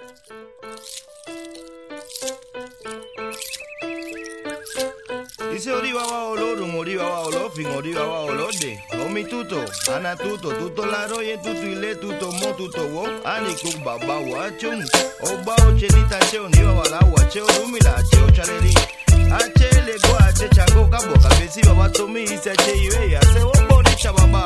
Dice oriba va olor, oriba va olor, fin oriba va olor de. Omi tuto, ana tuto la roye, tuto ile, tuto mo, tuto wo. Ani kuk baba wachun. Oba ochenita cheo, niwa wala wacheo, rumila, cheo chaleri. Ache le go, ache chango, cabo, cabezi, baba tomi, se ache ibe, hace obo richa baba.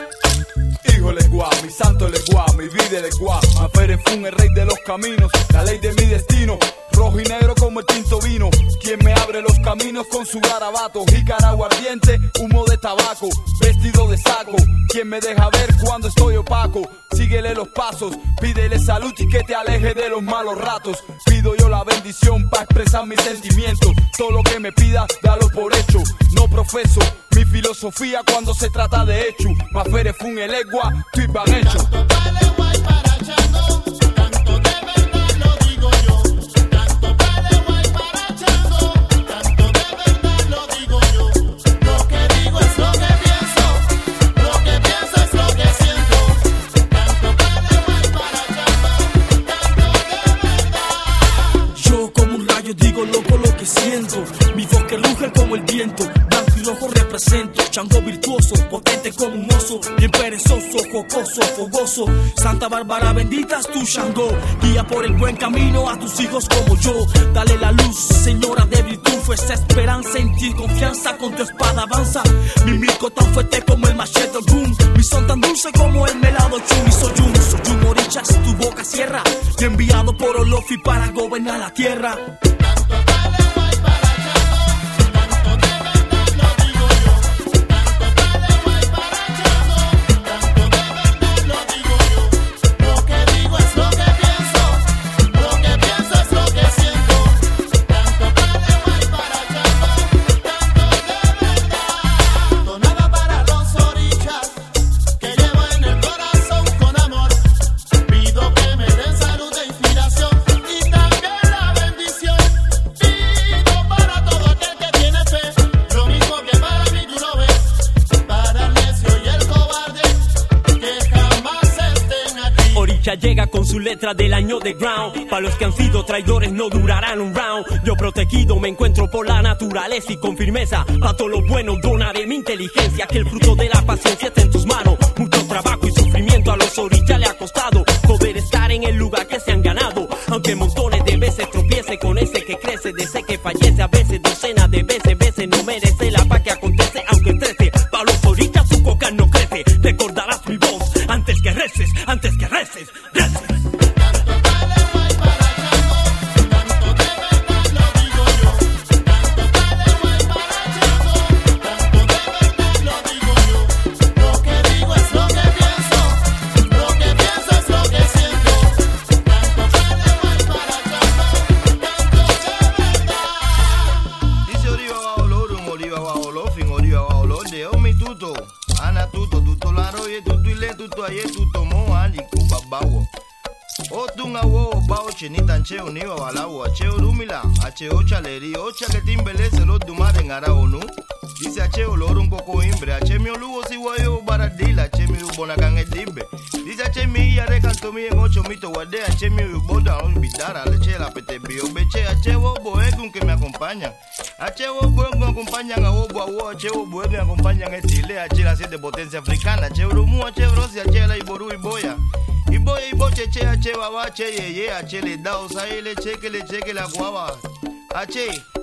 Hijo Leguá, mi santo Leguá, mi vida Leguá. Mafere Fun, el rey de los caminos, la ley de mi destino. Rojo y negro como el tinto vino. Quien me abre los caminos con su garabato. Jícara aguardiente, humo de tabaco, vestido de saco. Quien me deja ver cuando estoy opaco. Síguele los pasos, pídele salud y que te aleje de los malos ratos. Pido yo la bendición para expresar mis sentimientos. Todo lo que me pida, dalo por hecho. No profeso mi filosofía cuando se trata de hecho. Mafere Fun, el Egua, tu van hecho. Tanto vale guay para Chango, tanto de verdad lo digo yo. Tanto vale guay para Chango, tanto de verdad lo digo yo. Lo que digo es lo que pienso, lo que pienso es lo que siento. Tanto vale guay para Chango, tanto de verdad. Yo como un rayo digo loco lo que siento. Mi voz que ruge como el viento. Blanco y rojo represento. Chango virtuoso, potente como un oso. Bien perezoso, jocoso, fogoso. Santa Bárbara bendita es tu Chango. Guía por el buen camino a tus hijos como yo. Dale la luz, señora de virtud. Fuerza, esperanza en ti, confianza con tu espada avanza. Mi mico tan fuerte como el machete boom. Mi son tan dulce como el melado chum. Y soy un orichas, tu boca cierra. Y enviado por Olofi para gobernar la tierra. Tanto vale guay para Chango, tanto de verdad lo digo yo. Tanto vale guay para Chango, tanto de verdad lo digo yo. Lo que digo es lo que pienso, lo que pienso es lo que siento. Tanto vale guay para Chango, tanto de verdad. Tonada para los orichas que llevo en el corazón con amor. Pido que me den salud e inspiración y también la bendición. Pido para todo aquel que tiene fe, lo mismo que para mí tú lo ves. Para el necio y el cobarde, que jamás estén aquí. Oricha llega con su letra del año de ground. Para los que han sido traidores no durarán un round. Yo protegido me encuentro por la naturaleza y con firmeza. Pa' todo lo bueno donaré mi inteligencia. Que el fruto de la paciencia está en tus manos. Mucho trabajo y sufrimiento a los orichas le ha costado poder estar en el lugar que se han ganado. Aunque montones de veces tropiece con ese que crece, de ese que fallece a veces, docenas de veces no merece la paz que acontece aunque trece. Pa' los orichas su coca no crece. Recordarás mi voz antes que reces, reces. Tanto vale guay para Chango, tanto de verdad lo digo yo. Tanto vale guay para Chango, tanto de verdad lo digo yo. Lo que digo es lo que pienso, lo que pienso es lo que siento. Tanto vale guay para Chango, tanto de verdad. Dice oriba va olor, oriba va olor, fin oriba va olor de. Omi tuto, ana tuto la roye, tuto ile, tuto aye, tuto mo, ali kuba bawo. Otunga wo bao chenita ncheo niwa walawo acheo rumila acheo chaleri ocha que timbelese lo dumare ngara onu. Dice acheo loro un coco imbre ache mi olugo si wayo baradila ache mi ubona kange dimbe. Dice ache mi ya recanto mi en ocho mito wade ache mi ubonda on bidara leche la pete bio beche ache wo boegun que me acompaña. Ache wo boegun me acompañan a wo ache wo boegun me acompañan estile ache la siete potencia africana ache rumu ache brosi ache la iboru iboya. Ibo cheche ache baba ache ye ache le da osa le cheque la guava ache